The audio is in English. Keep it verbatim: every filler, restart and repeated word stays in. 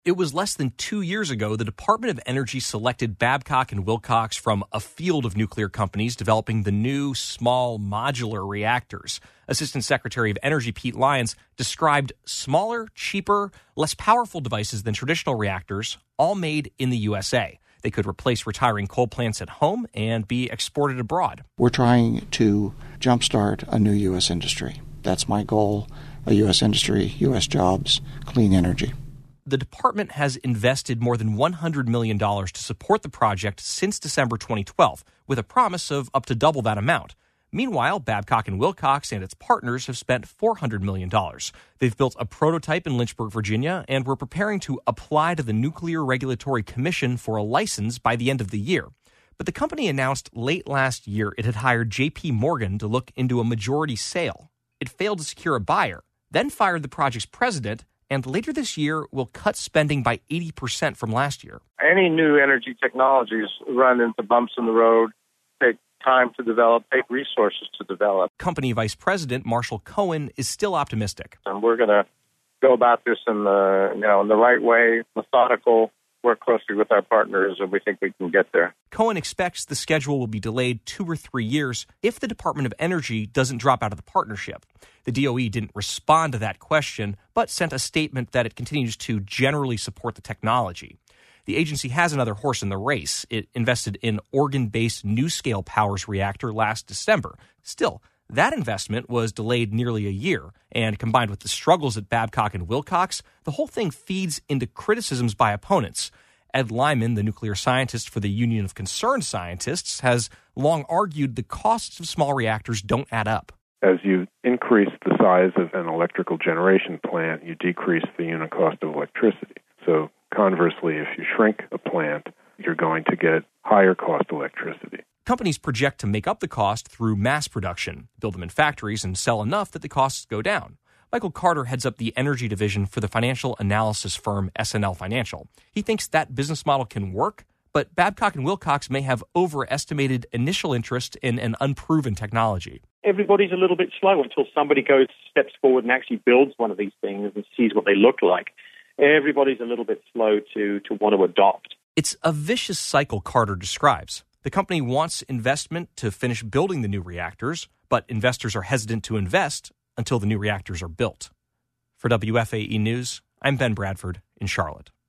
It was less than two years ago the Department of Energy selected Babcock and Wilcox from a field of nuclear companies developing the new small modular reactors. Assistant Secretary of Energy Pete Lyons described smaller, cheaper, less powerful devices than traditional reactors, all made in the U S A. They could replace retiring coal plants at home and be exported abroad. We're trying to jumpstart a new U S industry. That's my goal, a U S industry, U S jobs, clean energy. The department has invested more than one hundred million dollars to support the project since December twenty twelve, with a promise of up to double that amount. Meanwhile, Babcock and Wilcox and its partners have spent four hundred million dollars. They've built a prototype in Lynchburg, Virginia, and were preparing to apply to the Nuclear Regulatory Commission for a license by the end of the year. But the company announced late last year it had hired J P Morgan to look into a majority sale. It failed to secure a buyer, then fired the project's president, and later this year will cut spending by eighty percent from last year. Any new energy technologies run into bumps in the road, take time to develop, take resources to develop. Company Vice President Marshall Cohen is still optimistic. And we're going to go about this in the, you know, in the right way, methodical, work closely with our partners, and we think we can get there. Cohen expects the schedule will be delayed two or three years if the Department of Energy doesn't drop out of the partnership. The D O E didn't respond to that question, but sent a statement that it continues to generally support the technology. The agency has another horse in the race. It invested in Oregon-based NuScale Power's reactor last December. Still, that investment was delayed nearly a year, and combined with the struggles at Babcock and Wilcox, the whole thing feeds into criticisms by opponents. Ed Lyman, the nuclear scientist for the Union of Concerned Scientists, has long argued the costs of small reactors don't add up. As you increase the size of an electrical generation plant, you decrease the unit cost of electricity. So conversely, if you shrink a plant, you're going to get higher cost electricity. Companies project to make up the cost through mass production, build them in factories, and sell enough that the costs go down. Michael Carter heads up the energy division for the financial analysis firm S N L Financial. He thinks that business model can work, but Babcock and Wilcox may have overestimated initial interest in an unproven technology. Everybody's a little bit slow until somebody goes, steps forward and actually builds one of these things and sees what they look like. Everybody's a little bit slow to, to want to adopt. It's a vicious cycle Carter describes. The company wants investment to finish building the new reactors, but investors are hesitant to invest until the new reactors are built. For W F A E News, I'm Ben Bradford in Charlotte.